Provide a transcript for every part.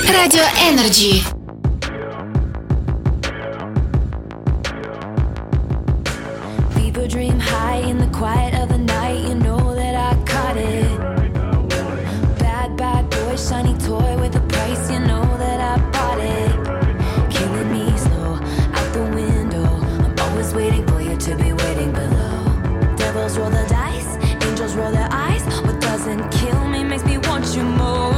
Radio Energy. People dream high in the quiet of the night. You know that I caught it. Bad, bad boy, shiny toy with a price. You know that I bought it. Killing me slow, out the window. I'm always waiting for you to be waiting below. Devils roll the dice, angels roll their eyes. What doesn't kill me makes me want you more.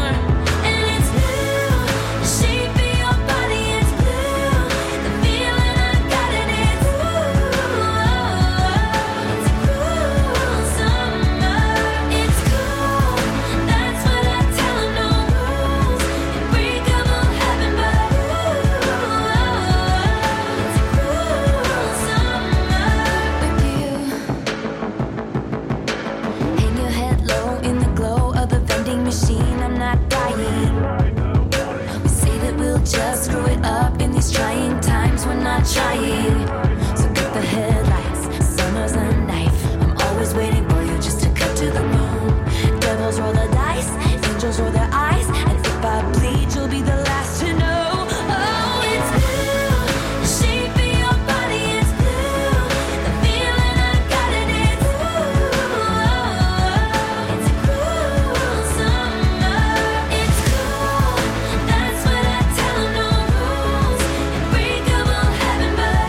Just screw it up in these trying times. We're not trying. So cut the headlights. Summer's a knife. I'm always waiting for you just to cut to the bone. Devils roll the dice. Angels roll their eyes. And if I bleed, you'll be the last to know. Oh, it's blue. The shape of your body is blue. The feeling I got it is blue. It's a cruel summer. It's cool. That's what I tell them. No rules. Unbreakable heaven, but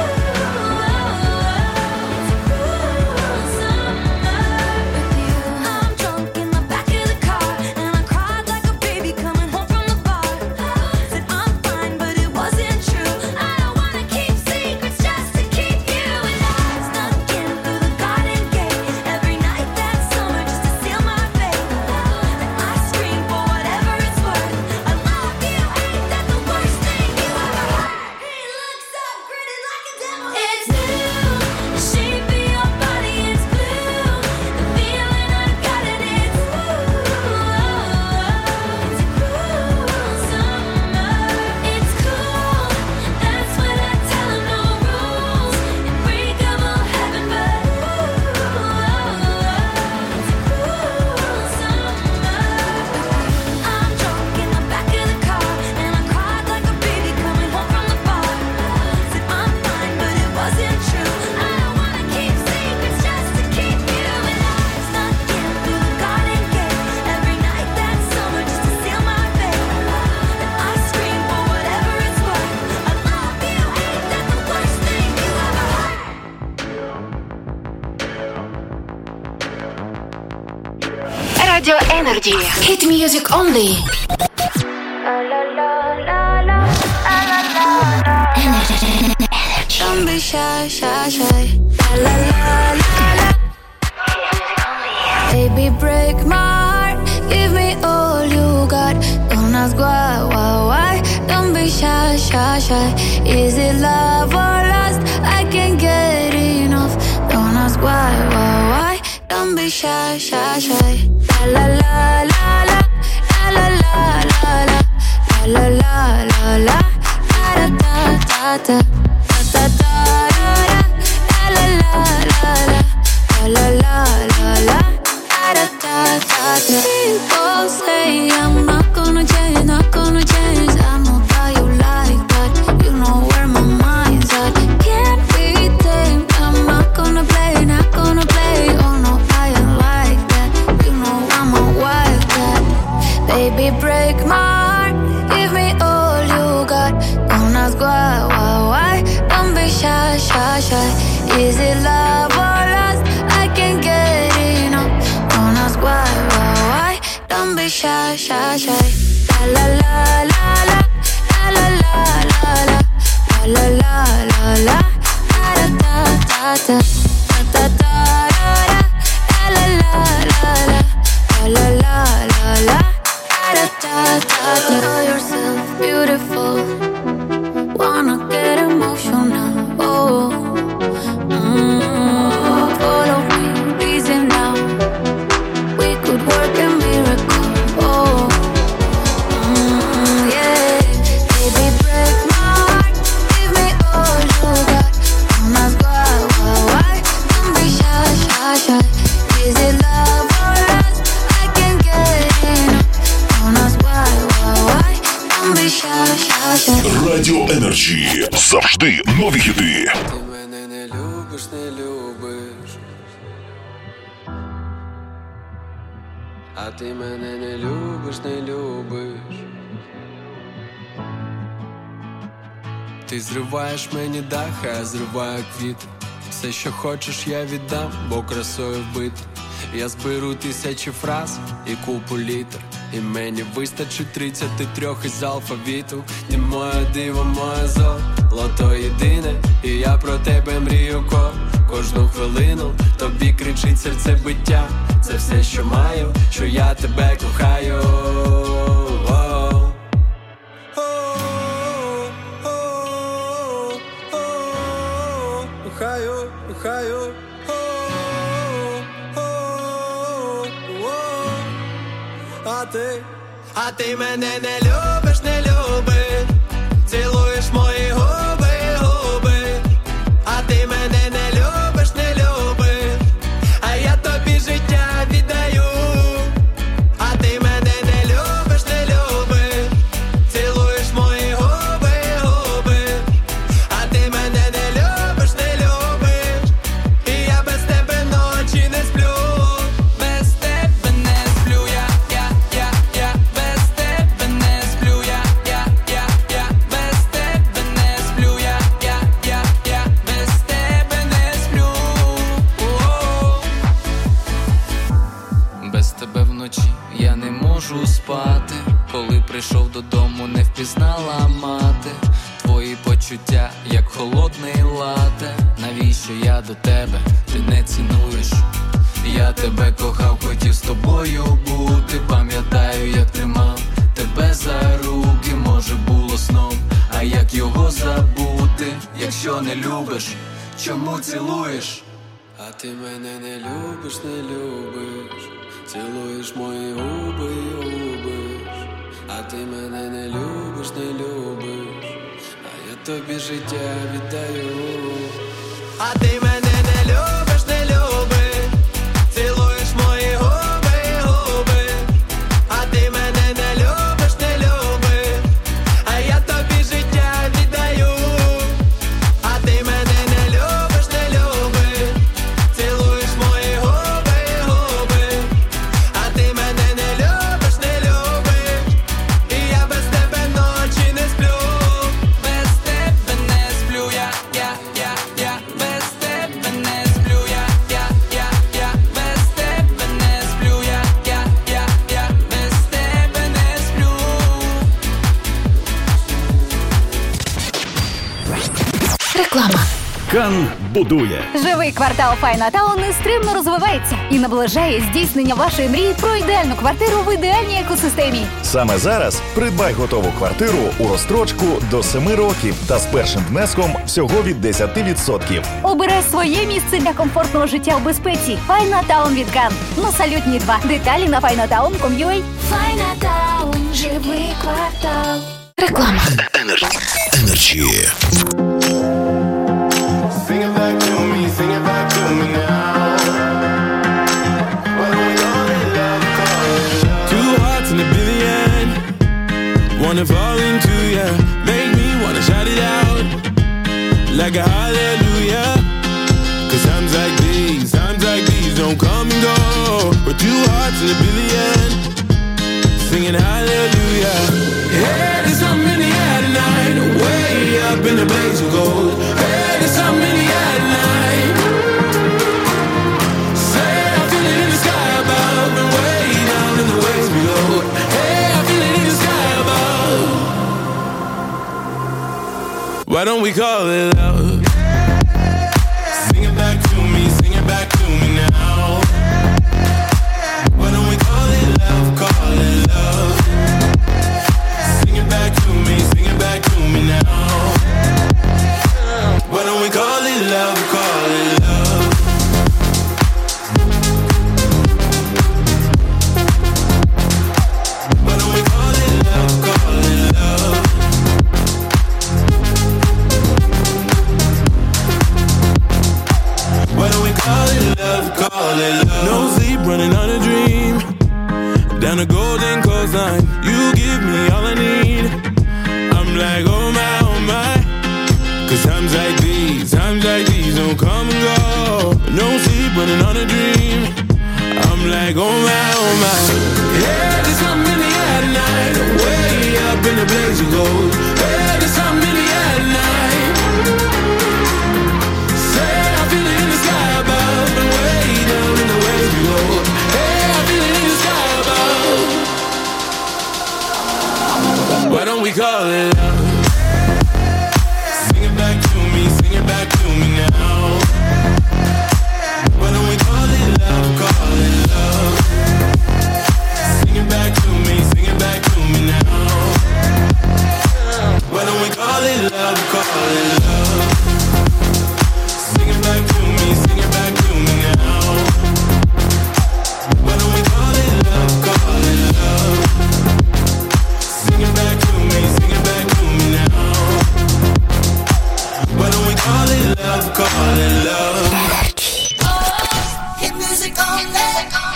it's a cruel summer with you. I'm drunk in the back of the car, and I cried like a baby coming home from the bar. Said I'm fine, but it wasn't true. I don't wanna keep secrets just to keep you. And I snuck in through the garden gate every night that summer just to seal my fate. Then I scream for whatever it's worth. I love you, ain't that the worst thing you ever heard? He looks so gritty like a devil. It's blue, the shape of your body is blue. The feeling I got it is blue. It's a cruel summer. It's cool, that's what I tell them. No rules, unbreakable heaven, but it's a cruel summer. I'm drunk in the back of the car, and I cried like a baby coming home from the bar. Said I'm fine, but it wasn't true. I don't wanna keep secrets just to keep you. And I snuck in through the garden gate every night that summer just to seal my fate. Then I scream for whatever it's worth. I love you, ain't that the worst thing you ever heard? Radio Energy. Hit music only. Don't be shy, shy, shy. La la la la. Baby, break my heart. Give me all you got. Don't ask why. Don't be shy, shy, shy. Is it love or lust? I can't get enough. Don't ask why. Don't be shy, shy, shy. La la la la. La la la la. La la la la. Da da da da. Da da da da. La la la la. La la la la. Da da da da. People say I'm not gonna change, not gonna change. I know that you like that. You know where my mind's at. Can't be tamed. I'm not gonna play, not gonna play. Oh no, I ain't like that. You know I'm a wildcat. Baby, break my heart. Give me all you got. Don't ask why. Don't be shy, shy, shy. Is it love or lust? I can't get enough. Don't ask why. Don't be shy, shy, shy. La la la la. La la la la. La la la la. Da da da da. Da da da da. La la la la. La la la la. Da da da da. Know yourself beautiful. Wanna get emotional. Oh. Follow me, easy now. We could work a miracle. Oh. be shy, shy, shy. Радіо Енерджі. Завжди нові хіти. Ти мене не любиш, не любиш. А ти мене не любиш, не любиш. Ти зриваєш мені дах, а я зриваю квіти. Все, що хочеш, я віддам, бо красою вбити. Я зберу 1000 фраз і купу літер, і мені вистачить 33 із алфавіту. Ти моє диво, моє золото єдине, і я про тебе мрію кожну хвилину. Тобі кричить серцебиття, це все, що маю, що я тебе кохаю. Кохаю, кохаю. А ти мене не любиш, не любиш. Цілуєш мої губи, губи. А ти мене не любиш, не любиш. А я тобі життя віддаю. А ти мене не любиш, не любиш. Цілуєш мої губи, губи. А ти мене не любиш, не любиш. І я без тебе ночі не сплю. Без тебе не сплю я. Без тебе не сплю я. Без тебе не сплю я. Без тебе не сплю. Без тебе вночі я не можу спати. Коли прийшов додому, не впізнала мати. Твої почуття, як холодний лате. Навіщо я до тебе, ти не цінуєш? Я тебе кохав, хотів з тобою бути. Пам'ятаю, як тримав тебе за руки. Може було сном, а як його забути? Якщо не любиш, чому цілуєш? А ти мене не любиш, не любиш. Цілуєш мої губи, губиш. А ти мене не любиш, не любиш. А я тобі життя віддаю. А ти мене не любиш, не любиш. Цілуєш мої губи, губи. А ти мене не любиш, не любиш. А я тобі життя віддаю. А ти мене не любиш, не любиш. Цілуєш мої губи, губи. А ти мене не любиш, не любиш. І я без тебе ночі не сплю. Без тебе не сплю я. Без тебе не сплю я. Без тебе не сплю я. Без тебе не сплю. Реклама. Кан будує. Живий квартал Файнатаун нестримно розвивається і наближає здійснення вашої мрії про ідеальну квартиру в ідеальній екосистемі. Саме зараз придбай готову квартиру у розстрочку до 7 років та з першим внеском всього від 10%. Обирай своє місце для комфортного життя у безпеці. Файнатаун від Кан. На Салютній 2. Деталі на finatown.com.ua. Файнатаун. Живий квартал. Реклама. Енерджі. Sing it back to me, sing it back to me now. What do we call it, love, call it love. Two hearts in a billion, wanna fall into ya. Make me wanna shout it out like a hallelujah. Cause times like these don't come and go. We're two hearts in a billion, singing hallelujah. Hey, there's something in the air tonight, way up in the blaze of gold. Hey, there's something in the air tonight. Say I feel it in the sky above and way down in the waves below. Hey, I feel it in the sky above. Why don't we call it love? Sing it back to me, sing it back to me now. Why don't we call it love, call it love. Sing it back to me, sing it back to me now. Why don't we call it love, call it love. Why don't we call it love, call it love. don't we call it love? Sing it back to me, sing it back to me now. Why don't we call it love, call it love? Sing it back to me, sing it back to me now. Why don't we call it love, call it love? Sing it back to me, sing it back to me now. Why don't we call it love, call it love? Sing it back to me, sing it back to me now. Why don't we call it love, call it love? Hit music only.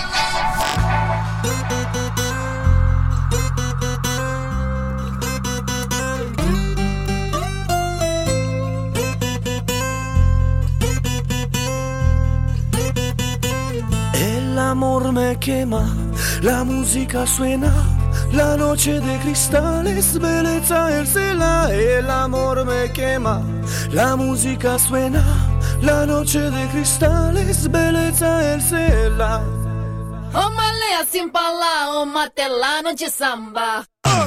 El amor me quema, la música suena, la noche de cristales, belleza el cela. El amor me quema, la música suena, la noche de cristales, belleza el cela. Ô malé assim pra lá, ô matelano de samba.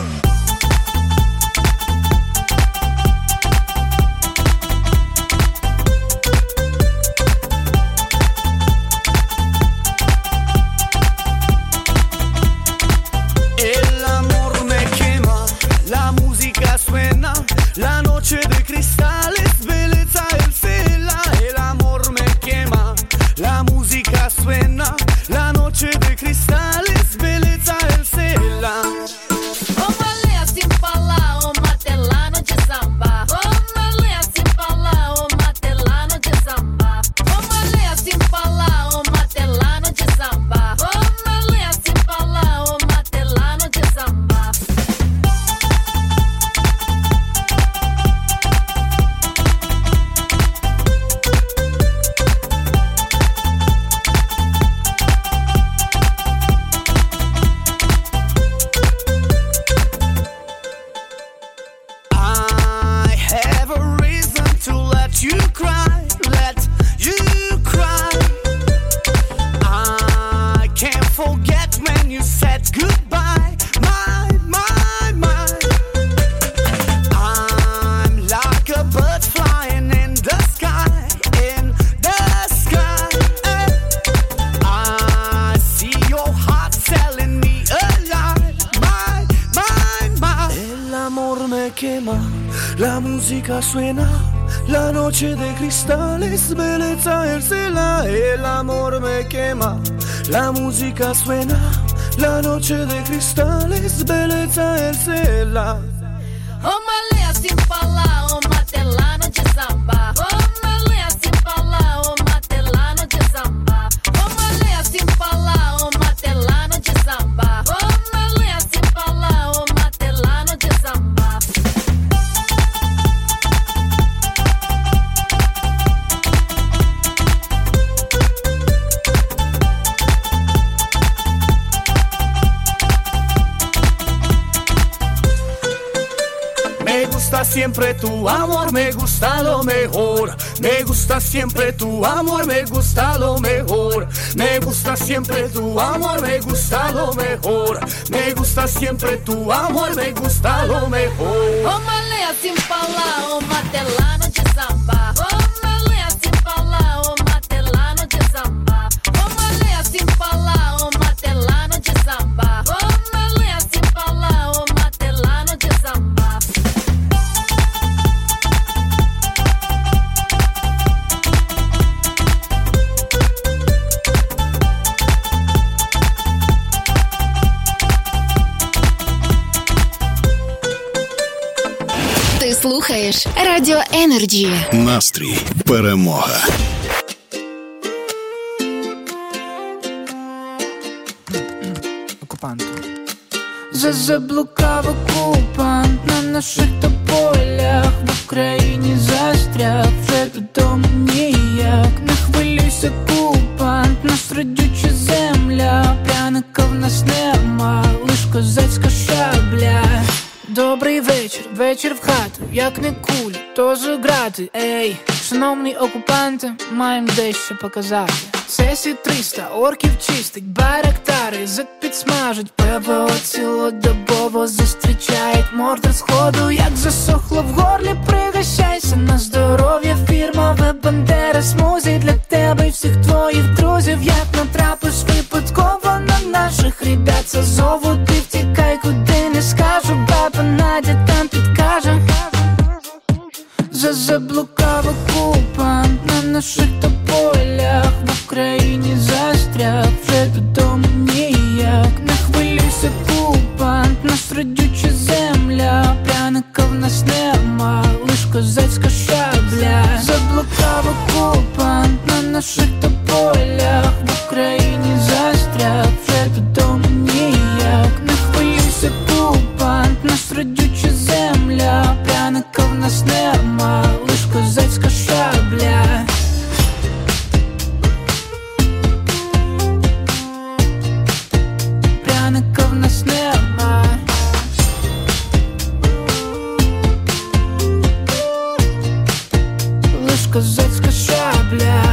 El amor me quema, la música suena, la noche de cristales, belleza el cela. El amor me quema, la música suena, la noche de cristales, belleza el cela. Ô malé assim pra lá, ô matelano de samba. Ô malé assim pra lá, ô matelano de samba. Ô malé assim pra lá, ô matelano de samba. Ô malé assim pra lá, ô matelano de samba. I have a reason to let you cry, let you cry. I can't forget when you said goodbye, my. I'm like a bird flying in the sky, I see your heart telling me a lie, my. El amor me quema, la música suena, la noche de cristales, belleza el cela. El amor me quema, la música suena, la noche de cristales, belleza el cela. Ô malé assim pra lá, ô matelano de samba. Ô malé assim pra lá, ô matelano de samba. Ô malé assim pra lá, ô matelano de samba. Ô malé assim pra lá, ô matelano de samba. Me gusta siempre tu amor, me gusta lo mejor. Me gusta siempre tu amor, me gusta lo mejor. Me gusta siempre tu amor, me gusta lo mejor. Me gusta siempre tu amor, me gusta lo mejor. Ô malé assim pra lá, ô matelano de samba. Ô malé assim pra lá, ô matelano de samba. Ô malé assim pra lá, ô matelano de samba. Ô malé assim pra lá, ô matelano de samba. Ти слухаєш Радіо Енерджі. Настрій перемога. Окупанту. Заблукав окупант на наших тополях. В Україні застряг, вже додому ніяк. Не хвилюйся, окупант, нас родюча земля. Пряника в нас нема, лиш козацька шабля. Добрий вечір, вечір в хату, як не кулі, то зіграти. Ей, шановні окупанти, маємо дещо показати. Це Сі-300, орків чистить, байрактари зет підсмажить, ПВО цілодобово зустрічають мордор сходу, як засохло в горлі, пригощайся на здоров'я, фірмове Бандера смузі для тебе і всіх твоїх друзів. Як натрапиш випадково на наших ребят з Азову, ти втікай, куди не скажу, баба Надя там підкаже. Заблукав окупант на наших тополях, в Україні застряг, вже додому ніяк. Не хвилюйся, окупант, нас родюча земля, пряника в нас нема, лиш козацька шабля. Заблукав окупант на наших тополях, в Україні застряг, вже додому ніяк. Не хвилюйся, окупант, нас родюча земля, пряника в нас нема, лиш козацька шабля. Пряника в нас нема, лиш козацька шабля.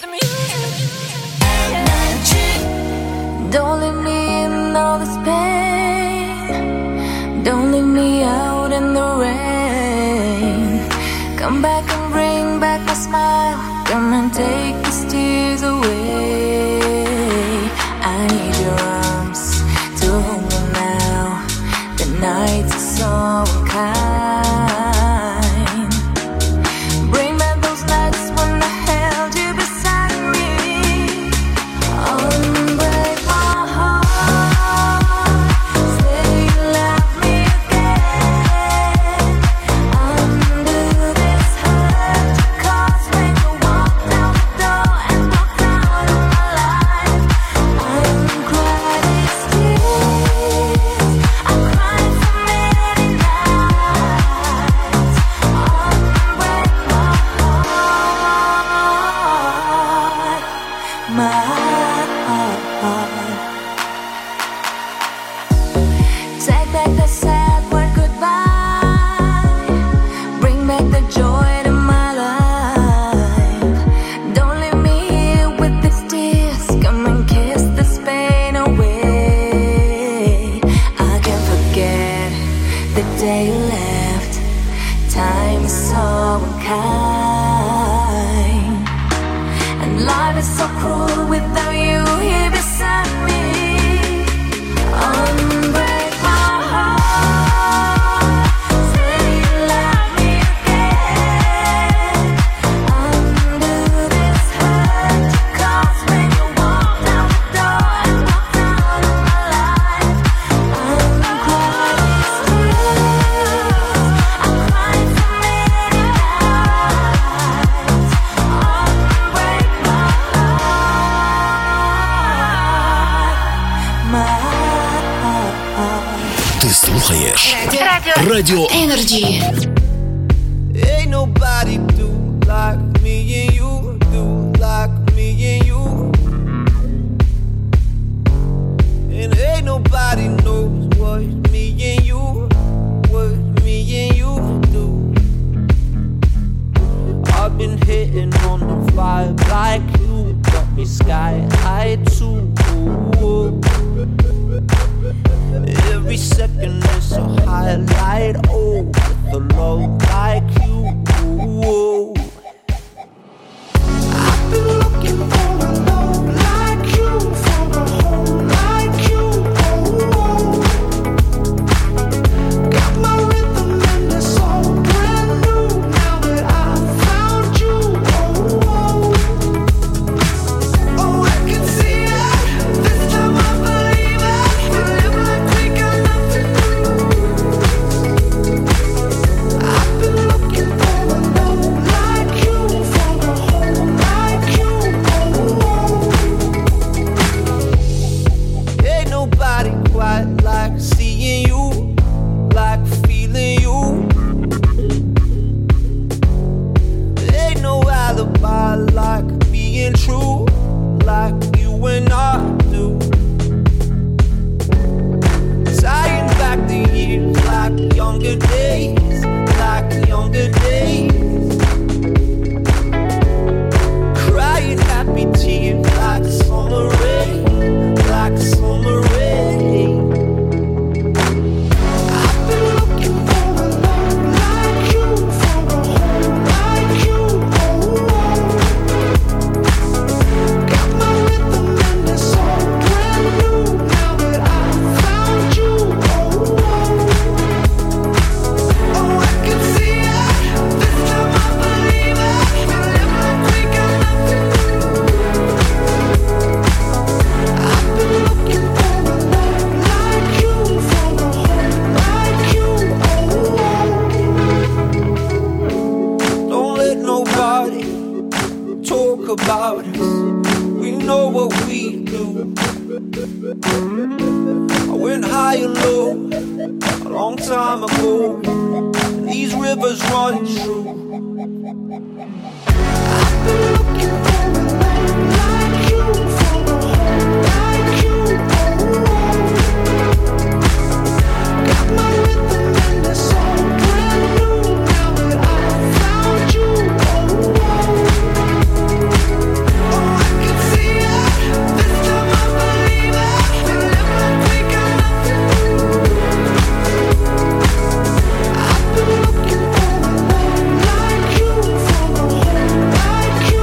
Don't leave me in all this pain, don't leave me out in the rain. Come back and bring back my smile, come and take these tears away. I need your arms to hold me now, the nights are so unkind. Bring back those nights when I held you beside me. Unbreak my heart, say you love me again. Undo this hurt you caused when you walked out the door and walked out of my life. Uncry these tears, I cried for many nights. Unbreak my heart, my heart. Take back the sad word goodbye, bring back the joy to my life. Don't leave me here with these tears, come and kiss this pain away. I can't forget the day you left, time is so unkind, and life is so cruel without you here beside me. Unbreak my heart, say you love me again. Undo this hurt you caused when you walked out the door and walked out of my life. Uncry these tears, I cried for many nights. Unbreak my heart, my heart. Ти слухаєш Радіо Енерджі. Ain't nobody do like me and you, do like me and you. And ain't nobody knows what me and you do. I've been hitting on the vibe like you, got me sky high too. Every second is a highlight, oh, with a love like you. I've been looking for a love like you, for a home like you. Got my rhythm and it's all brand new now that I found you. Oh, I can see it. This time I believe it. We live like we got nothing to lose. I've been looking for a love like you, for a home like you. Ain't nobody quite like seeing you, like feeling you. Ain't no alibi like being true, like you and I do. Tying back the years like younger days, like younger days. Crying happy tears like summer rain. I've been looking for a love like you, for a home like you. Got my rhythm and it's all brand new now that I found you. Oh, I can see it. This time I believe it. We live like we got nothing. I've been looking for a love like you, for a home like you. Don't let nobody talk about us. We know what we do. I went high and low a long time ago. These rivers run true. I've been looking for a love like you, for a home like you. Got my rhythm and it's all brand new now that I found you. Oh, I can see it. This time I believe it. We live like we got nothing. I've been looking for a love like you, for a home like you.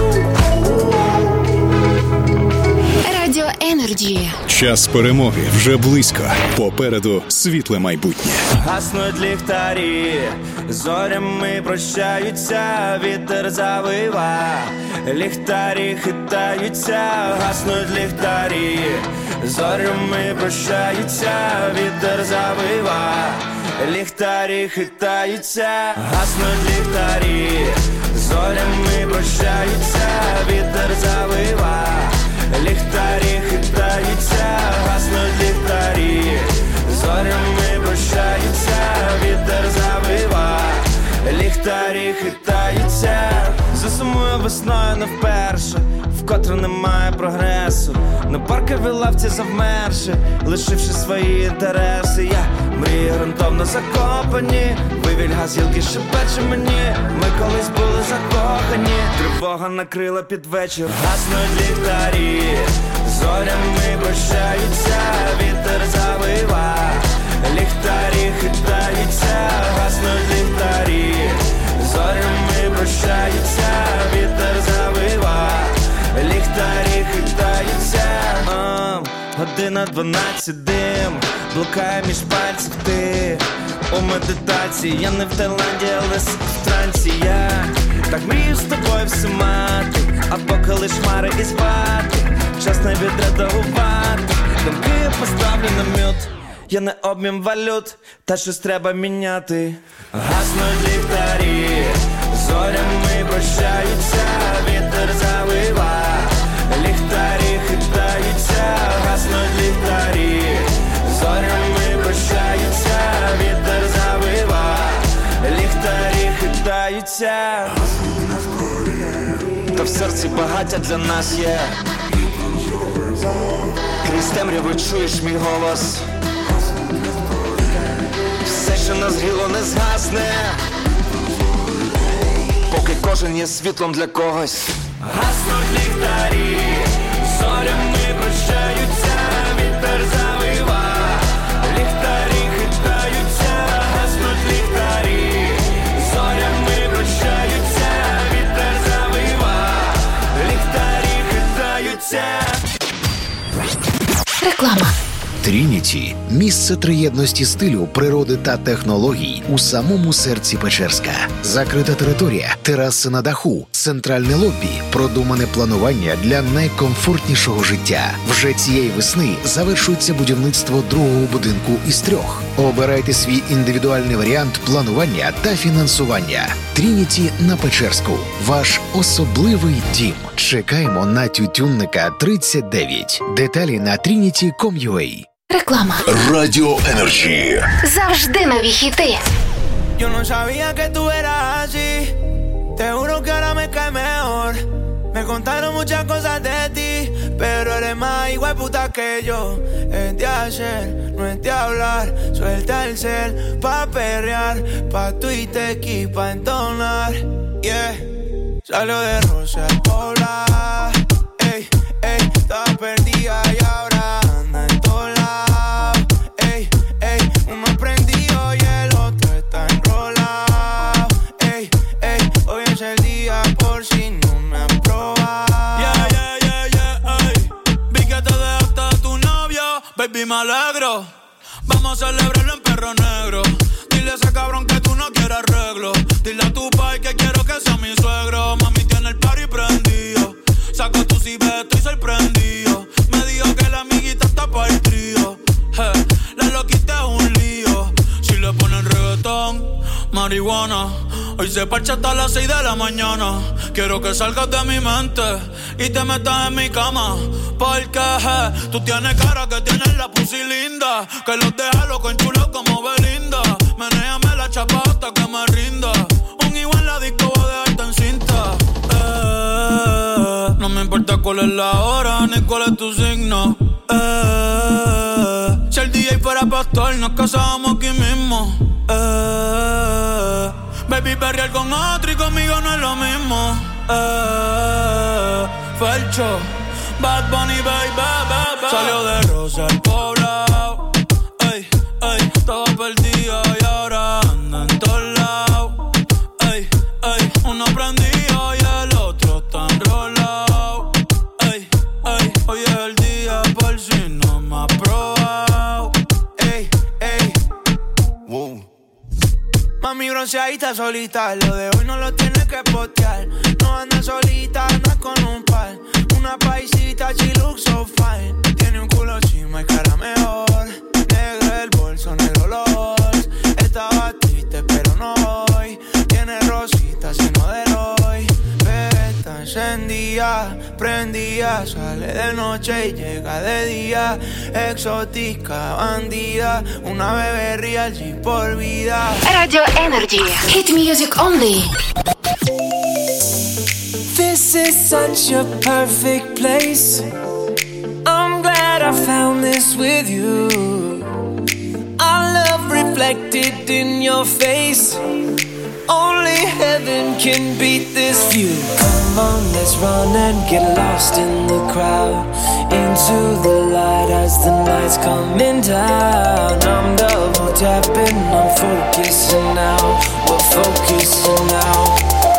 Радіо Енерджі. Час перемоги вже близько. Попереду світле майбутнє. Гаснуть ліхтарі, зорями прощаються, вітер завива, ліхтарі хитаються, гаснуть ліхтарі, зорями прощаються, вітер завива, ліхтарі хитаються, гаснуть ліхтарі, зорями прощаються, вітер завива, ліхтарі хитаються, гаснуть ліхтарі, зорями прощаються, вітер завива, ліхтарі хитаються. Засумую весною не вперше, вкотре немає прогресу. На парковій лавці завмерши, лишивши свої інтереси. Я мрії ґрунтовно закопані, вивіль газілки шепече мені. Ми колись були закохані, тривога накрила під вечір. Гаснуть ліхтарі, зорями прощаються, вітер завива, ліхтарі хитаються, гаснуть ліхтарі, зорями прощаються, вітер завива, ліхтарі хитаються. Година 12, дим блукає між пальців, ти у медитації. Я не в Таїланді, але в трансі. Я так мрію з тобою все мати, а поки лиш хмари і спати, час не відредагувати. Думки я поставлю на мют, я не обмін валют, та щось треба міняти. Гаснуть ліхтарі, зорями прощаються, вітер завива, ліхтарі хитаються, гаснуть ліхтарі, зорями прощаються, вітер завива, ліхтарі хитаються. Та в серці багаття для нас є, крізь темряву чуєш мій голос. Все, що назгріло, не згасне, поки кожен є світлом для когось. Гаснуть ліхтарі, зорями прощаються, вітер завива, ліхтарі хитаються, гаснуть ліхтарі, зорями прощаються, вітер завива, ліхтарі хитаються. Реклама. Трініті – місце триєдності стилю, природи та технологій у самому серці Печерська. Закрита територія, тераси на даху, центральне лобі, продумане планування для найкомфортнішого життя. Вже цієї весни завершується будівництво другого будинку із 3. Обирайте свій індивідуальний варіант планування та фінансування. Трініті на Печерську. Ваш особливий дім. Чекаємо на Тютюнника 39. Деталі на trinity.com.ua. Реклама. Радіо Енерджі. Завжди нові хіти. Yo no sabía que tú eras así, te juro que ahora me cae mejor. Me contaron muchas cosas de ti, pero eres más igual puta que yo. Es de hacer, no es de hablar, suelta el cel pa' perrear, pa' Twitter y pa' entonar. Yeah, salió de Rosa al Pobla, ey, ey, estaba perdida y ahora anda en me alegro. Vamos a celebrarlo en Perro Negro. Dile a ese cabrón que tú no quieres arreglo. Dile a tu pai que quiero que sea mi suegro. Mami tiene el party prendido. Saca tu cibe, estoy sorprendido. Me dijo que la amiguita está para el trío. La loquita es un lío. Si le ponen reggaetón, marihuana. Hoy se parcha hasta las 6 de la mañana. Quiero que salgas de mi mente y te metas en mi cama. Porque tú tienes cara que tienes la pussy linda. Que los deja loco en chulo como Belinda. Menéame la chapa hasta que me rinda. Un igual en la disco va a dejarte en cinta. No me importa cuál es la hora ni cuál es tu signo. Si el DJ fuera pastor nos casábamos aquí mismo. Baby, perrear con otro y conmigo no es lo mismo. Felcho, Bad Bunny, baby. Salió de Rosa el poblado. Ey, ey, estaba perdido y ahora anda en todos lados. Ey, ey, uno prendido y el otro está enrolado. Ey, ey, hoy es el día por si no me ha probado. Ey, ey, wow. Mami bronceadita solita, lo de hoy no lo tienes que postear. No anda solita, anda con un par. Una paisita, she looks so fine. Tiene un culo chima y cara mejor. Negro el bolso, negro los halls. Estaba triste pero no hoy. Tiene rositas y no de hoy. Pero está encendida, prendida. Sale de noche y llega de día. Exótica, bandida. Una bebé real, G por vida. Radio Energy. Hit music only. This is such a perfect place. I'm glad I found this with you. Our love reflected in your face. Only heaven can beat this view. Come on, let's run and get lost in the crowd. Into the light as the night's coming down. I'm double tapping, I'm focusing now. We're focusing now.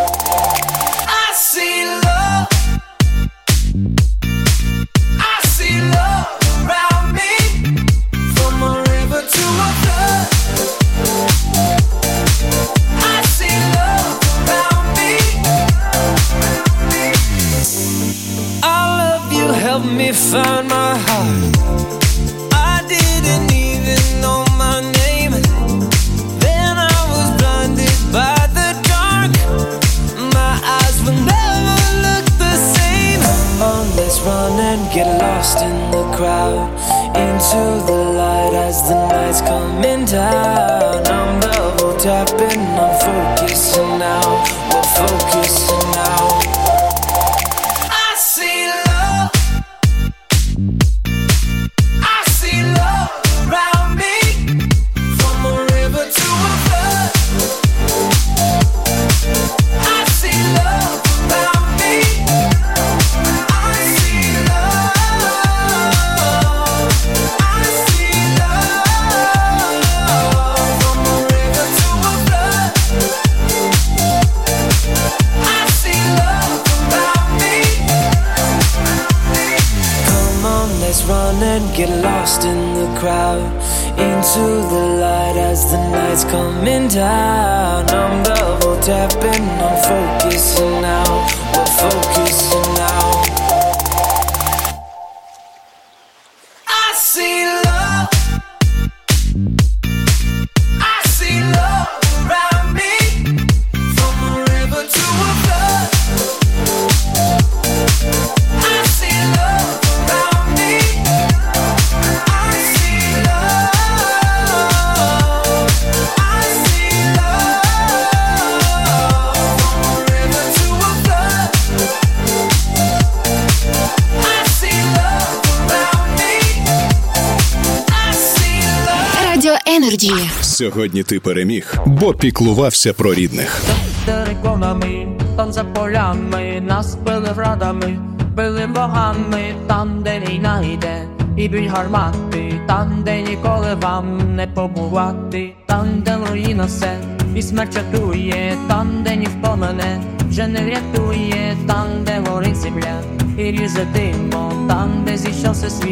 Help me find my heart. I didn't even know my name. Then I was blinded by the dark. My eyes will never look the same. Come on, let's run and get lost in the crowd. Into the light as the night's coming down. I'm double tapping, I'm focusing now. We're focusing now. Get lost in the crowd. Into the light as the night's coming down. I'm double tapping, I'm focusing now. We're focusing now. I see love. I see love around me. From a river to a flood. I see love around me. Energy. Сьогодні ти переміг, бо піклувався про рідних. Териконами, там за полями, нас били врадами, били богами, там, де війна йде, і б'ють гармати, там, де ніколи вам не побувати, там, де руїна все, і смерть чатує, там, де ніхто мене вже не врятує, там, де горить земля, і ріже димо, там, де зійшовся світ,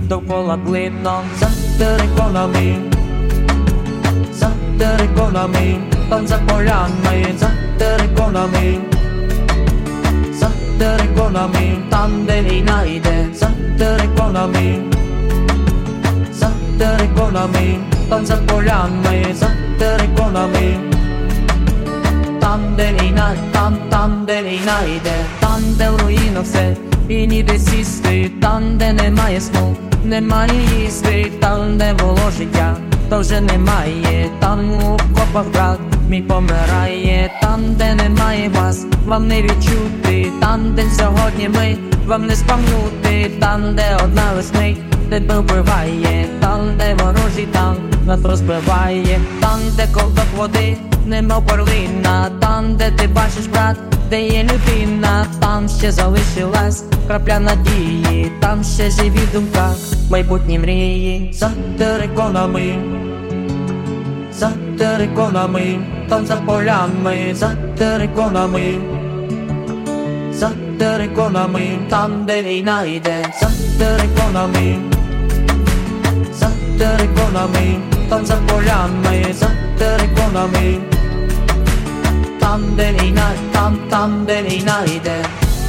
довкола блином. За териконами, за териконами, там за полями, за териконами, за териконами, там де війна йде. За териконами, за териконами, там за полями, за териконами, там де війна, там де війна йде. Там де в руїнах все і ніде сісти, там де немає сну, немає їсти, там де було життя, то вже немає. Там у копах брат мій помирає, там де немає вас, вам не відчути, там де сьогодні ми, вам не спам'нути, там де одна весни тебе вбиває, там де ворожий танк нас розбиває, там де ковток води немов перлина, там де ти бачиш брат, де є людина, там ще залишилась крапля надії, там ще живі в думках майбутні мрії. За териконами, за териконами, там за полями, за териконами, за териконами, там де війна йде. За териконами, за териконами, там за полями, за териконами, там де війна, там де війна йде.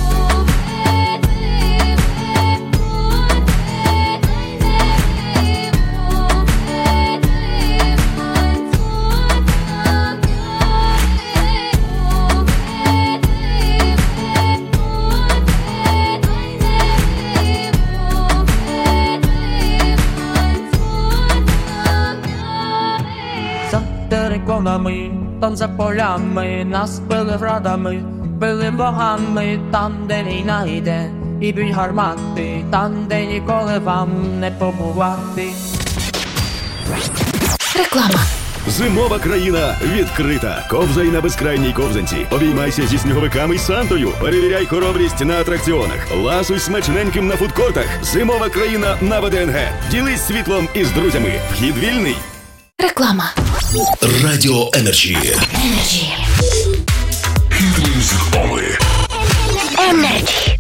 Там за полями нас били градами, били богами, там де війна йде, і б'ють гармати, там де ніколи вам не побувати. Реклама. Зимова країна відкрита. Ковзай на безкрайній ковзанці. Обіймайся зі сніговиками й Сантою. Перевіряй хоробрість на атракціонах. Ласуй смачненьким на фудкортах. Зимова країна на ВДНГ. Ділись світлом із друзями. Вхід вільний. Реклама. Радіо Енерджі. Energy. Hit music only. Energy.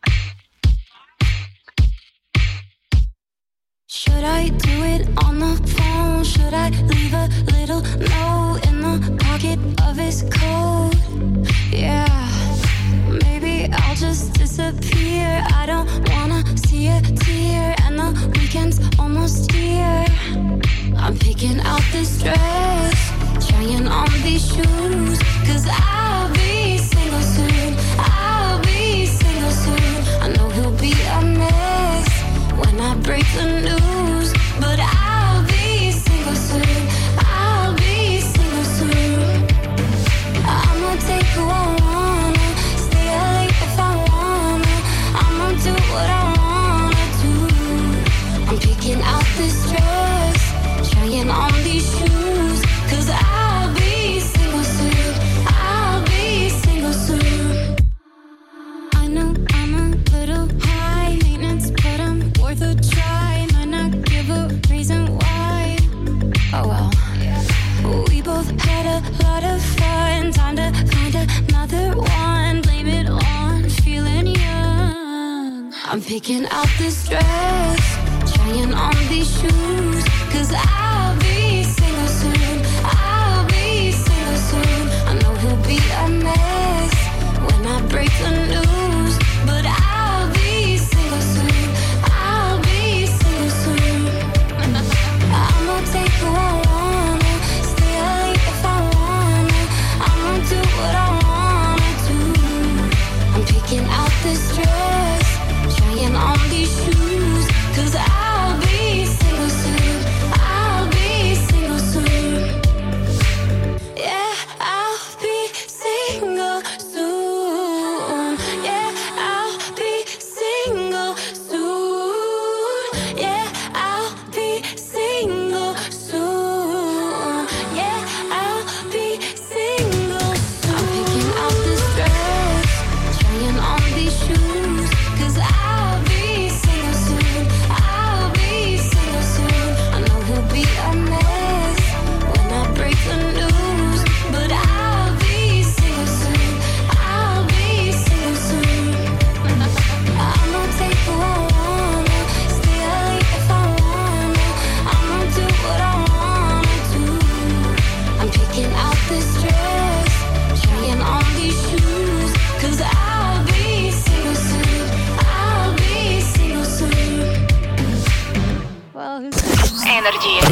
Should I do it on the phone? Should I leave a little note in the pocket of his coat? Yeah, maybe I'll just disappear. I don't wanna see a tear, and the weekend's almost here. I'm picking out this dress, trying on these shoes, 'cause I'll be single soon, I'll be single soon. I know he'll be a mess when I break the news, but I'll be single soon, I'll be single soon. I'ma take who I wanna, stay out late if I wanna, I'ma do what I wanna do. I'm picking out this dress, trying on these shoes, 'cause I'll be single soon, I'll be single soon. I know I'm a little high maintenance, but I'm worth a try. Might not give a reason why. Oh well. We both had a lot of fun. Time to find another one. Blame it on feeling young. I'm picking out this dress, trying on these shoes, 'cause I'll be single soon, I'll be single soon. I know he'll be a mess when I break the news, but I'll be single soon, I'll be single soon. I'ma take who I wanna, stay out late if I wanna, I'ma do what I wanna do. I'm picking out this dress, trying on these shoes, 'cause I'll be single soon, I'll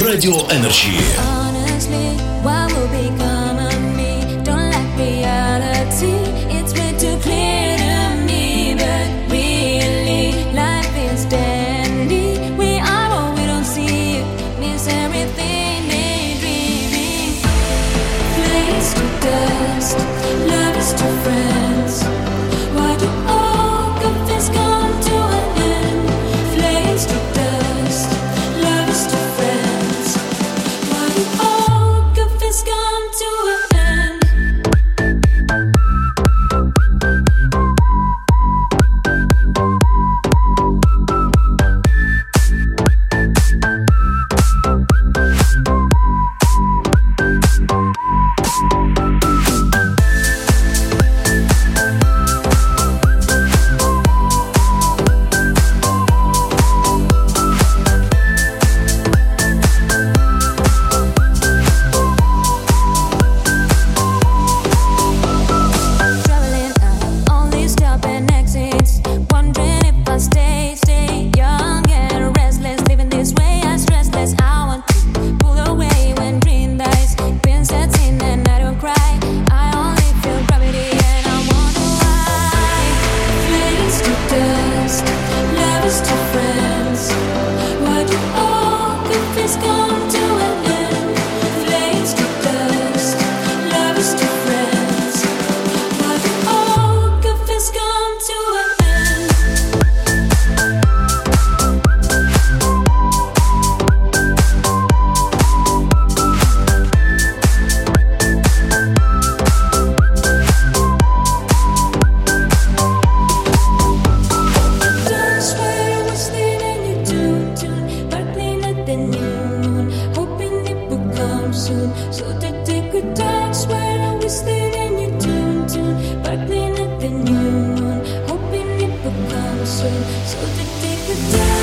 Радіо Energy. Honestly, what will become of me? Don't like reality. It's way too clear to me, but really, life is dandy. We are what we don't see. Miss everything, daydreaming. Flames to dust, love is to friends. Why do all good things come to an end? Flames to dust, love is to friends. Why do all good things come to an end? Traveling, only stopping exits. Wondering if I stay young and restless. Living this way, I'm stressless. I want to pull away when dream dies. Been sets in and I don't cry. I only feel gravity and I wonder why. Flames to dust, love is to friends. Why do all good things come to an end? Flames to dust, love is to friends. Why do all good things come to an end? That's where I was leading you to, sparkling at the new moon, hoping it would come soon. So to take a dance where I was leading you to, sparkling at the new moon, hoping it would come soon. So to take a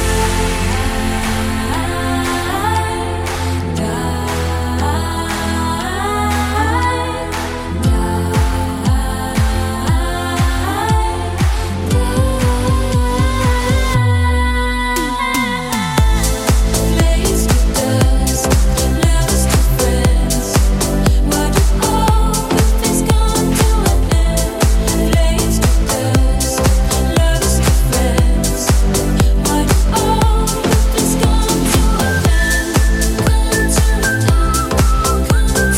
Flames to dust, love is to friends. Why do all good things come to an end? Flames to dust, love is to friends. Why do all good things come to an end? Come to an end, come to an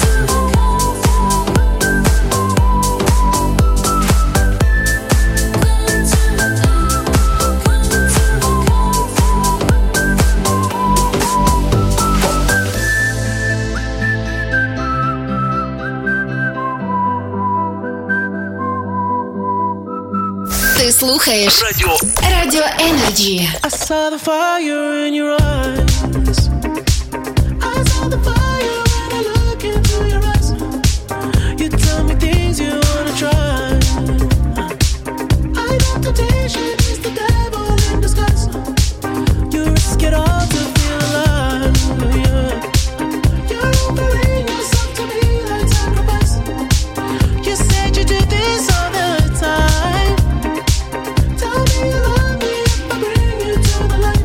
Ти слухаєш Радіо Energy. I saw the fire in your eyes. I saw the fire when I look into your eyes. You tell me things you wanna try. I know temptation is the devil in disguise. You risk it all to feel alive. Yeah. You're offering yourself to me like sacrifice. You said you do this all the time. Tell me you love me if I bring you to the light.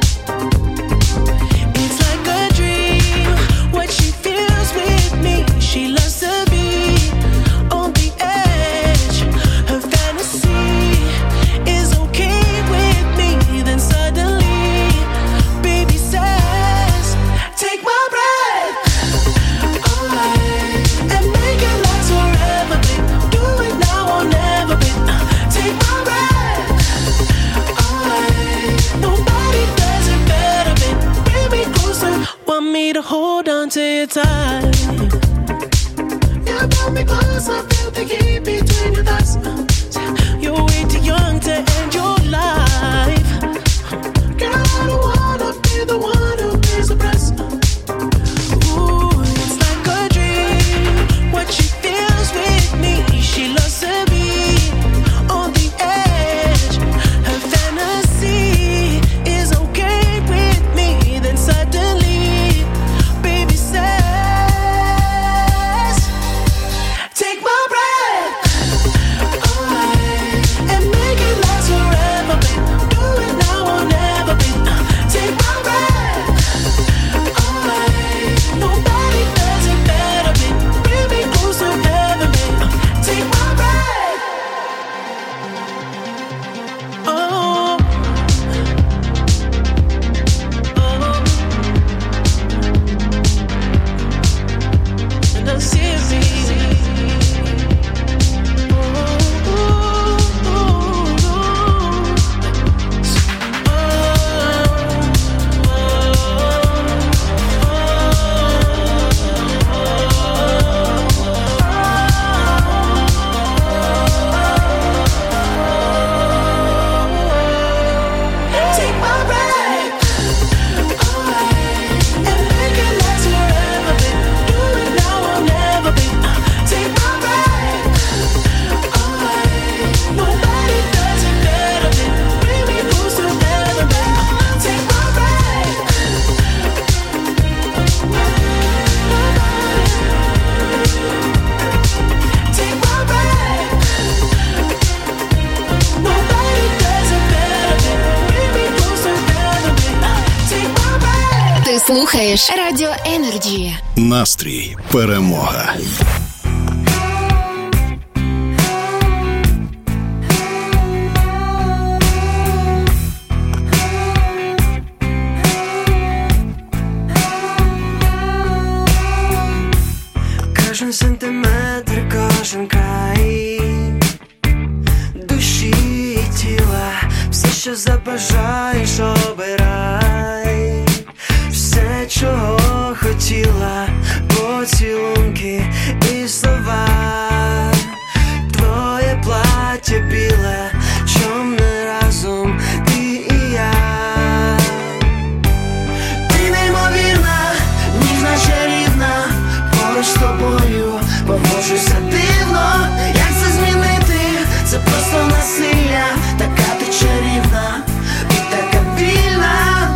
It's like a dream, what she feels with me. She loves to be on the edge. Her fantasy is okay with me. Then suddenly, baby says, take my breath away and make it last forever, babe. Do it now or never, babe. Take my breath away. Nobody does it better, babe. Bring me closer. Want me to hold on to you tight. You brought me close, I feel the heat between your thighs. You're way too young to end your life. Girl, I don't wanna be the one who pays the price. Ooh, it's like a dream, what she feels with me. She loves to be on the edge. Her fantasy is okay with me. Then suddenly, baby says, take my breath слухаєш Радіо Energy. Настрій, перемога. Кожен сантиметр, кожен край душі і тіла, все, що забажаєш, обирай. Все, чого хотіла, поцілунки і слова. Твоє плаття біле, чом не разом ти і я. Ти неймовірна, ніжна, чарівна, поруч з тобою поводжуся дивно. Як це змінити? Це просто насилля. Така ти чарівна і така вільна.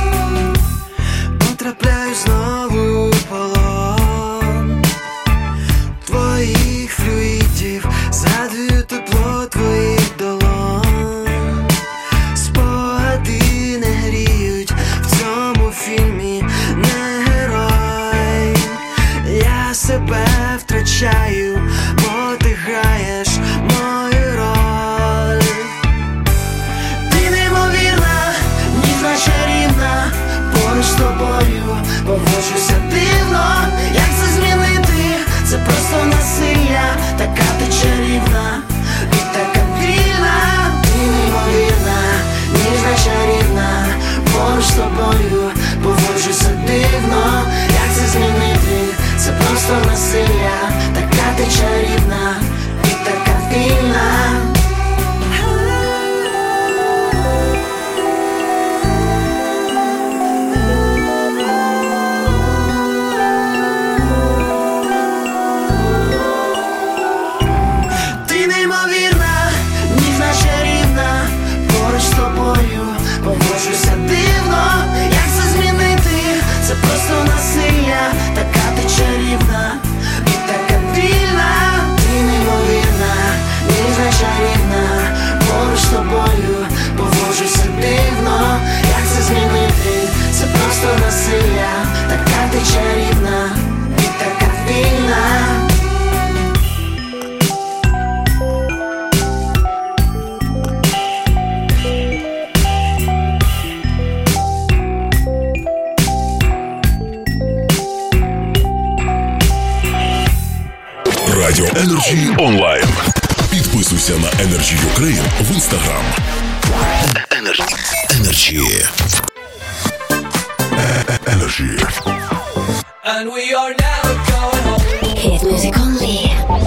Потрапляю знову у полон твоїх флюїдів, згадую тепло твоїх долонь. Спогади не гріють, в цьому фільмі не герой. Я себе втрачаю, бо ти граєш мою роль. Ти неймовірна, ніжна, чарівна, поруч з тобою поводжуся дивно. Як це змінити? Це просто насилля. Така ти чарівна і така вільна. Ти неймовірна, ніжна, чарівна, поруч з тобою поводжуся дивно. Як це змінити? Це просто насилля. Така ти чарівна і така вільна. Ти неймовірна, ніжна, чарівна, поруч з тобою поводжуся дивно. Як це змінити? Це просто насилля. Така ти чарівна і така вільна. Ти неймовірна, ніжна, чарівна, поруч з тобою поводжуся дивно. Як це змінити? Це просто насилля. Така ти чарівна і така вільна. Радіо Energy онлайн. Підписуйся на Energy Ukraine в Instagram. Energy. And we are never going home. Hit music only.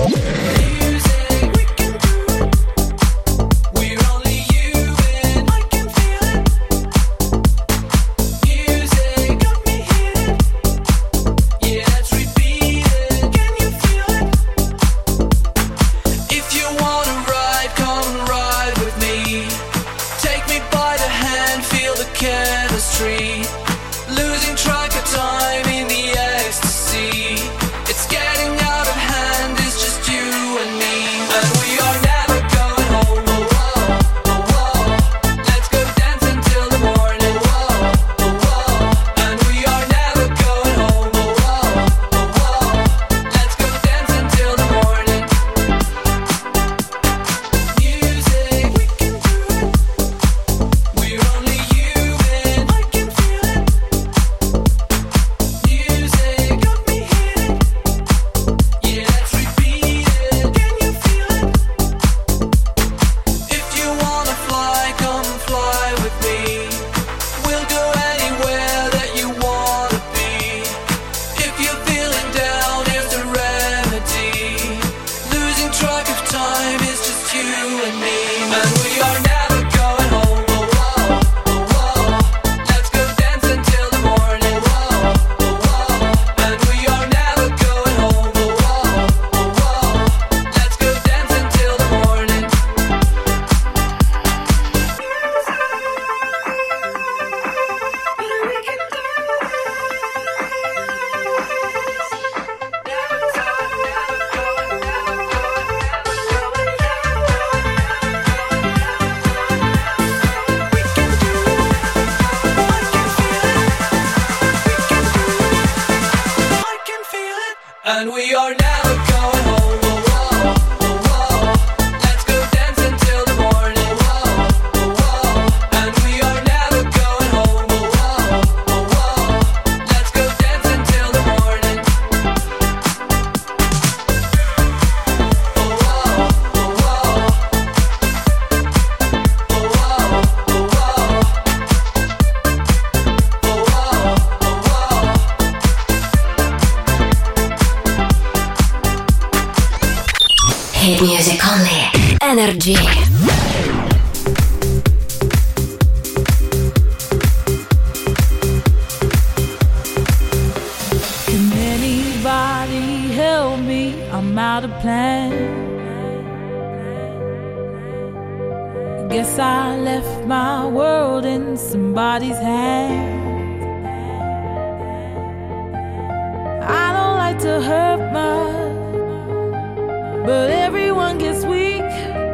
Losing track of time in the ecstasy. It's getting out of hand, it's just you and me. And we are never going home. Oh, oh, oh, oh. Let's go dance until the morning. Oh, oh, oh. And we are never going home. Oh, oh, oh, oh. Let's go dance until the morning. Music, we can do it. We're only human. I can feel it. Music got me hitting. Yeah, let's repeat it. Can you feel it? If you wanna fly, come fly with me. We'll go anywhere that you wanna be. If you're feeling down, here's the remedy. Losing track of time is just you and me. And we are never going home. Oh, oh, oh, oh. Let's go dance until the morning. Oh, oh, oh. And we are never going home. Oh, oh, oh, oh. Let's go dance until the morning. Hit music only. Energy. Can anybody help me? I'm out of plan. Guess I left my world in somebody's hands. I don't like to hurt much, but everyone gets weak.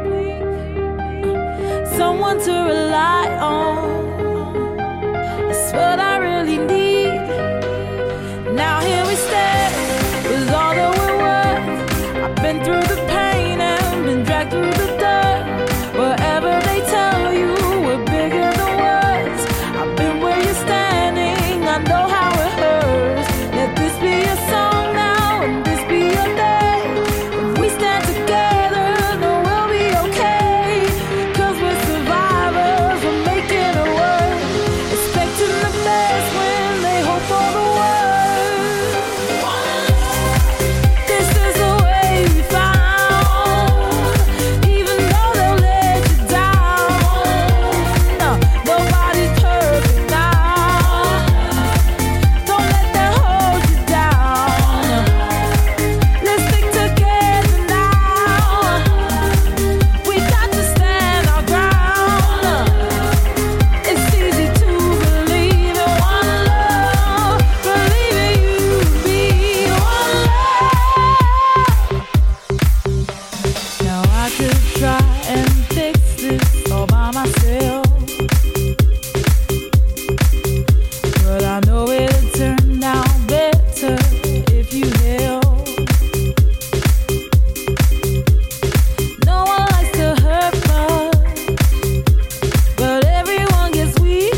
Someone to rely on, that's what I really need. Now here we stand, with all that we're worth. I've been through the pain and been dragged through the dirt. Wherever they tell you we're bigger than words, I've been where you're standing, I know how it hurts. Let this be a song now and this be your day. If we stand together, then we'll be okay. 'Cause we're survivors, we're making it work. Expecting the best when they hope for the worst. This is the way we found. Even though they'll let you down, no, nobody's perfect now. Don't let that hold you down. Let's stick together now. We got to stand our ground. It's easy to believe in one love, believe in you be one love. Now I could try and fix this all by myself, but I know it'll turn out better if you help. No one likes to hurt much, but everyone gets weak.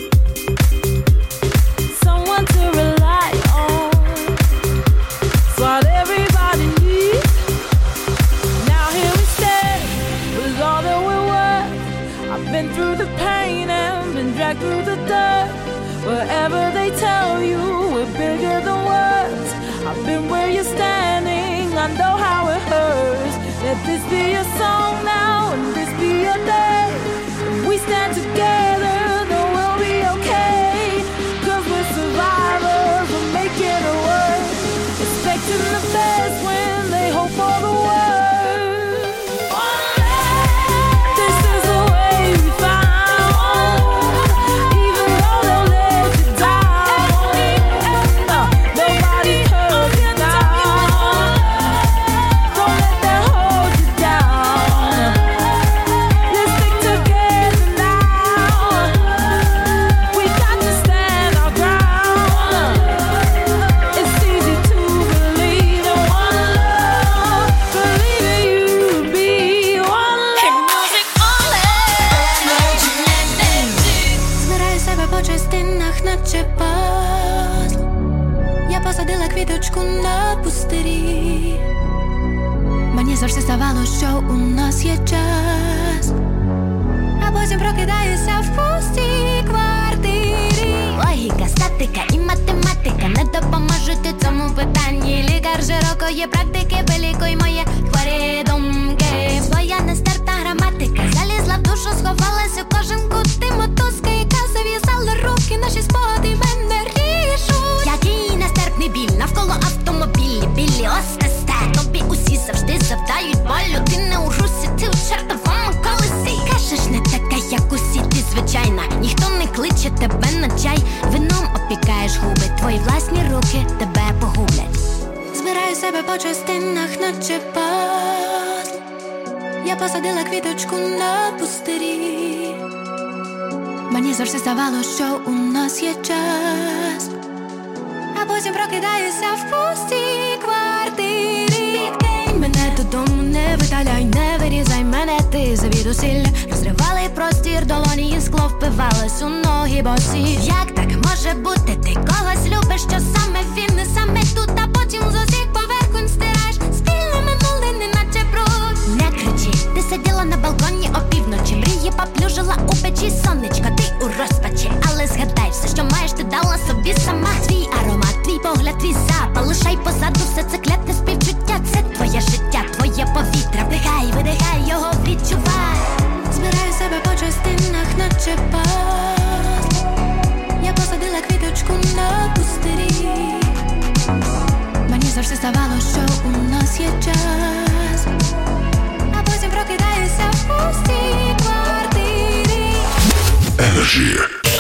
Someone to rely on, it's what everybody needs. Now here we stand, with all that we're worth. I've been through the pain and been dragged through the dirt. Wherever they tell you we're bigger than words, I've been where you're standing, I know how it hurts. Let this be a song now and this be a day. If we stand together, then we'll be okay. 'Cause we're survivors, we're making it work. Expecting the best when they hope for the worst. This is the way we found. Even though they'll let you down, no, nobody's perfect now. Don't let that hold you down. Let's stick together now. We got to stand our ground. It's easy to believe in one love, believe in you be one Збираю себе по частинах, наче пазл. Я посадила квіточку на пустирі. Мені завжди здавалося, що у нас є час, а потім прокидаюся в пустій квартирі. Логіка, статика і математика не допоможуть у цьому питанні. Лікар широкої практики, вилікуй мої хворі думки. Своя нестерта граматика залізла в душу, сховалась у кожен кут. Ти мотузка, яка зав'язала руки, наші спогади мене ріжуть. Який нестерпний біль, навколо автомобілі, білі ОССТ. Тобі усі завжди завдають болю. Ти не у русі, ти у чертовому колесі. Кажеш, не така, як усі, ти звичайна. Ніхто не кличе тебе на чай. Вином опікаєш губи, твої власні руки тебе погублять. Збираю себе по частинах, наче пазл. Я посадила квіточку на пустирі. Мені завжди здавалося, що у нас є час, а потім прокидаюся в пустій квартирі. Підкинь мене додому, не видаляй, не вирізай мене, ти завідусіль. Розривали простір, долоні і скло впивалось у ноги босі. Як так може бути? Ти когось любиш, що саме він, не саме тут, а потім з усіх поверхонь стираєш спільне минуле, неначе бруд. Не кричи, ти сиділа на балконі опівночі, мрії поплюжила у печі сонечко, ти у розпачі, але згадай все, що маєш, ти дала собі сама. Твій аромат, твій погляд, твій запах, лишай позаду все це клятне співчуття. Це твоє життя, твоє повітря, Energy.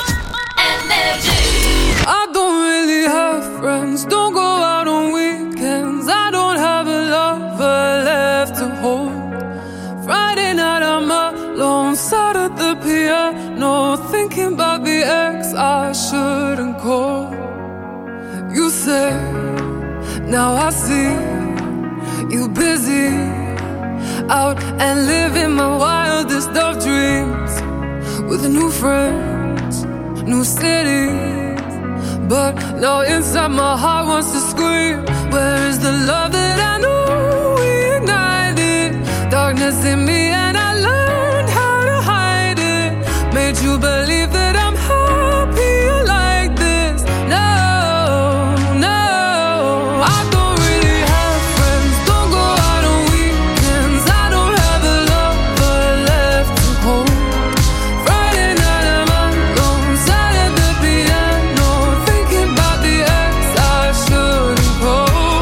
I don't really have friends, don't go out on weekends. I don't have a lover left to hold. Friday night I'm alone, sat at the piano, thinking about the ex I shouldn't call. You say, now I see you busy, out and living my wildest of dreams, with new friends, new cities. But now inside my heart wants to scream, where is the love that I knew we ignited? Darkness in me and I learned how to hide it. Made you believe that I'm happier like this. No, no, I don't really have friends, don't go out on weekends. I don't have a lover left to hold. Friday night I'm alone, sat at the piano, thinking about the ex I shouldn't call.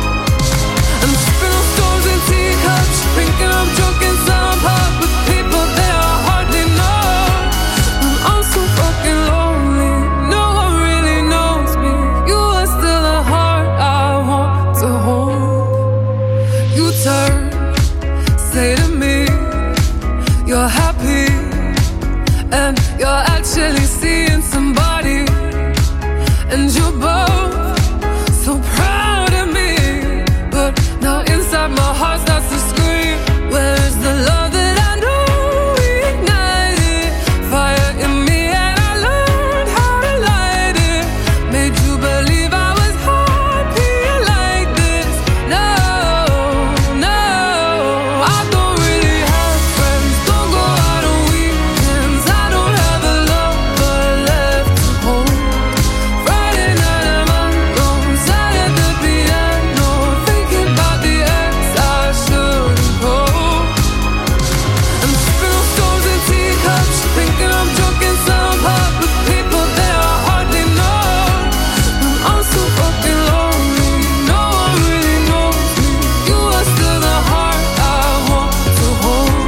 I'm sipping on stones and teacups, thinking I'm drunk in some pub with people that I hardly know. I'm so fucking lonely, no one really knows me. You are still a heart I want to hold. You turn, say to me, you're happy, and you're actually seeing somebody, and you're both so proud of me. But now inside my heart starts to scream, where is the love that I knew we ignited? Fire in me and I learned how to light it. Made you believe I was happier like this. No, no, I don't really have friends, don't go out on weekends. I don't have a lover left to hold. Friday night I'm alone, sat at the piano, thinking about the ex I shouldn't call. I'm sipping on stones and teacups, thinking I'm drunk in some pub with people that I hardly know. I'm so fucking lonely, no one really knows me. You are still the heart I want to hold.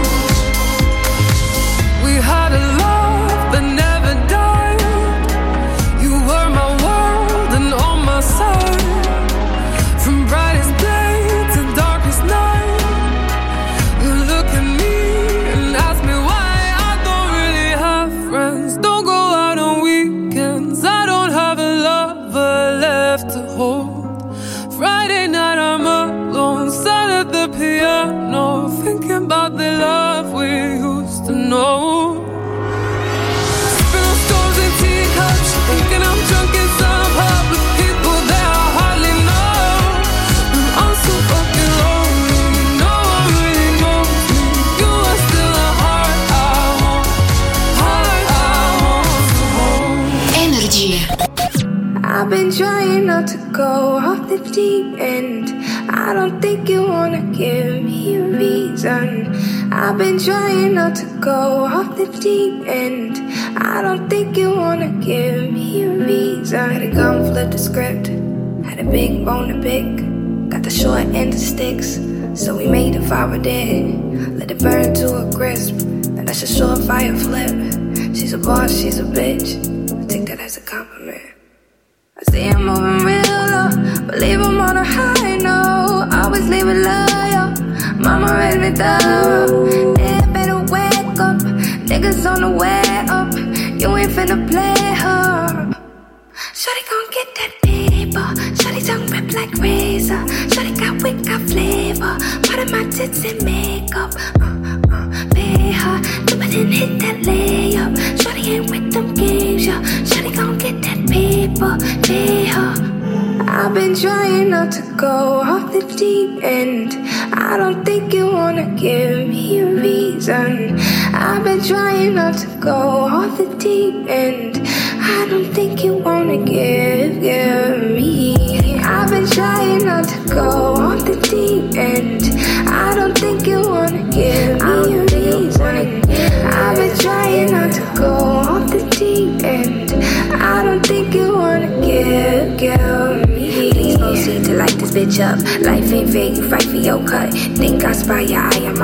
We had a love that never died. You were my world and on my side, from brightest day to darkest night. You look at me and ask me why I don't really have friends, don't go out on weekends. I don't have a lover left to hold. Friday night I'm alone, sat at the piano, thinking about the love we used to know. Sipping on stones and teacups, thinking I'm drunk in some pub with people that I hardly know. I'm so fucking lonely, no one really knows me. You are still a heart I want to hold. Energy. I've been trying not to go off the deep end. I don't think you wanna give me a reason. I've been trying not to go off the deep end. I don't think you wanna give me a reason. Had a gun, flip the script. Had a big bone to pick. Got the short end of sticks, so we made a fire dead. Let it burn to a crisp, and that's a short fire flip. She's a boss, she's a bitch. I take that as a compliment. I say I'm moving real low, but leave 'em on a high note. Always leave it loyal, mama raised me thorough. Yeah, better wake up, niggas on the way up. You ain't finna play her. Shawty gon' get that paper, shawty tongue rip like razor. Shawty got wit, got flavor, part of my tits and makeup. Pay her, do it and hit that layup. Shawty ain't with them games, yeah. Shawty gon' get that paper, pay her. I've been trying not to go off the deep end. I don't think you wanna give me a reason. I've been trying not to go off the deep end. I don't think you wanna give me. I've been trying not to go off the deep end. I don't think you wanna give me a reason. I've been trying not to go off the deep end. I don't think you wanna give me. Please proceed to light this bitch up. Life ain't fair, you fight for your cut. Think I spy your eye, I'm